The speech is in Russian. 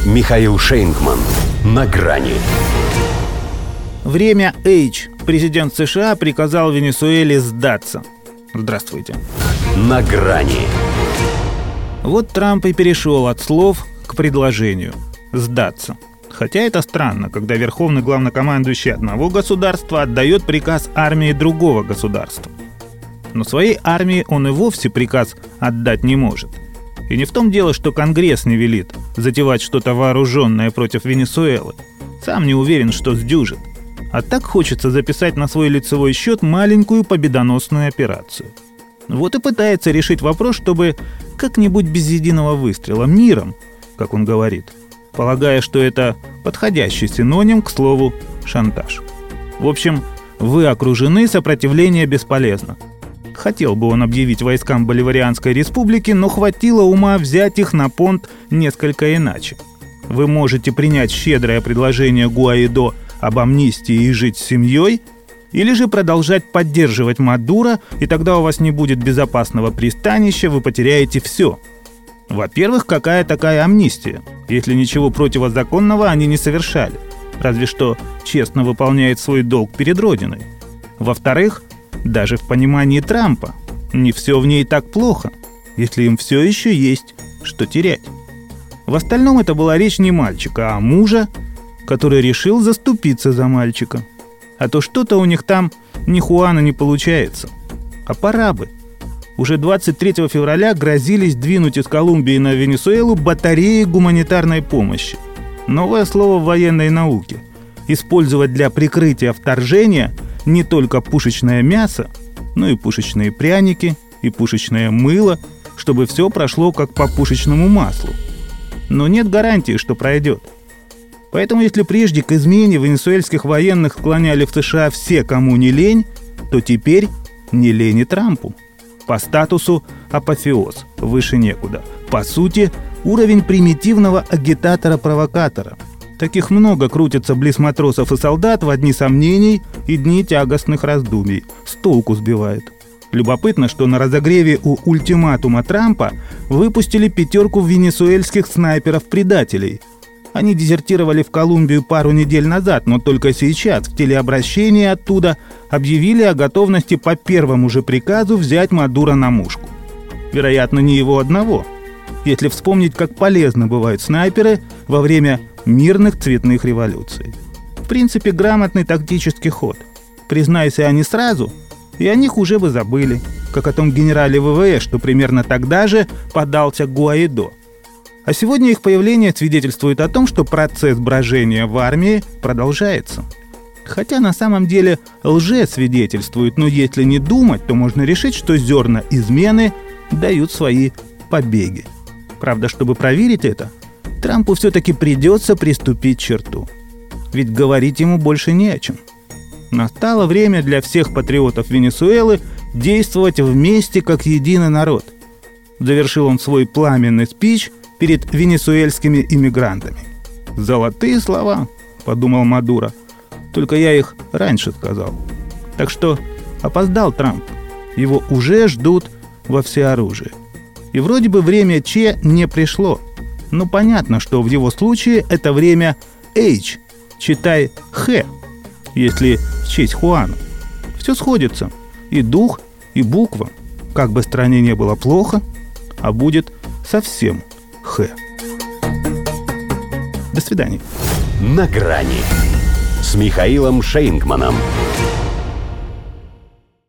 Михаил Шейнгман. На грани. Время H. Президент США приказал Венесуэле сдаться. Здравствуйте. На грани. Вот Трамп и перешел от слов к предложению сдаться. Хотя это странно, когда верховный главнокомандующий одного государства отдает приказ армии другого государства. Но своей армии он и вовсе приказ отдать не может. И не в том дело, что Конгресс не велит затевать что-то вооруженное против Венесуэлы. Сам не уверен, что сдюжит. А так хочется записать на свой лицевой счет маленькую победоносную операцию. Вот и пытается решить вопрос, чтобы как-нибудь без единого выстрела, миром, как он говорит, полагая, что это подходящий синоним к слову «шантаж». В общем, вы окружены, сопротивление бесполезно. Хотел бы он объявить войскам Боливарианской республики, но хватило ума взять их на понт несколько иначе. Вы можете принять щедрое предложение Гуаидо об амнистии и жить с семьей, или же продолжать поддерживать Мадуро, и тогда у вас не будет безопасного пристанища, вы потеряете все. Во-первых, какая такая амнистия, если ничего противозаконного они не совершали, разве что честно выполняет свой долг перед Родиной. Во-вторых, даже в понимании Трампа не все в ней так плохо, если им все еще есть что терять. В остальном это была речь не мальчика, а мужа, который решил заступиться за мальчика. А то что-то у них там ни Хуана не получается. А пора бы. Уже 23 февраля грозились двинуть из Колумбии на Венесуэлу батареи гуманитарной помощи. Новое слово в военной науке. Использовать для прикрытия вторжения не только пушечное мясо, но и пушечные пряники, и пушечное мыло, чтобы все прошло как по пушечному маслу. Но нет гарантии, что пройдет. Поэтому если прежде к измене венесуэльских военных склоняли в США все, кому не лень, то теперь не лень и Трампу. По статусу апофеоз, выше некуда. По сути, уровень примитивного агитатора-провокатора. Таких много крутятся близ матросов и солдат в дни сомнений и дни тягостных раздумий. С толку сбивает. Любопытно, что на разогреве у ультиматума Трампа выпустили 5 венесуэльских снайперов-предателей. Они дезертировали в Колумбию пару недель назад, но только сейчас в телеобращении оттуда объявили о готовности по первому же приказу взять Мадуро на мушку. Вероятно, не его одного. Если вспомнить, как полезны бывают снайперы во время мирных цветных революций. В принципе, грамотный тактический ход. Признайся они сразу, и о них уже бы забыли, как о том генерале ВВС, что примерно тогда же подался Гуаидо. А сегодня их появление свидетельствует о том, что процесс брожения в армии продолжается. Хотя на самом деле лжесвидетельствует, но если не думать, то можно решить, что зерна измены дают свои побеги. Правда, чтобы проверить это, Трампу все-таки придется приступить к черту. Ведь говорить ему больше не о чем. Настало время для всех патриотов Венесуэлы действовать вместе как единый народ. Завершил он свой пламенный спич перед венесуэльскими иммигрантами. «Золотые слова», — подумал Мадуро. «Только я их раньше сказал». Так что опоздал Трамп. Его уже ждут во всеоружии. И вроде бы время Че не пришло. Но понятно, что в его случае это время H, читай Х, если в честь Хуана. Все сходится. И дух, и буква. Как бы стране не было плохо, а будет совсем Х. До свидания. На грани с Михаилом Шейнгманом.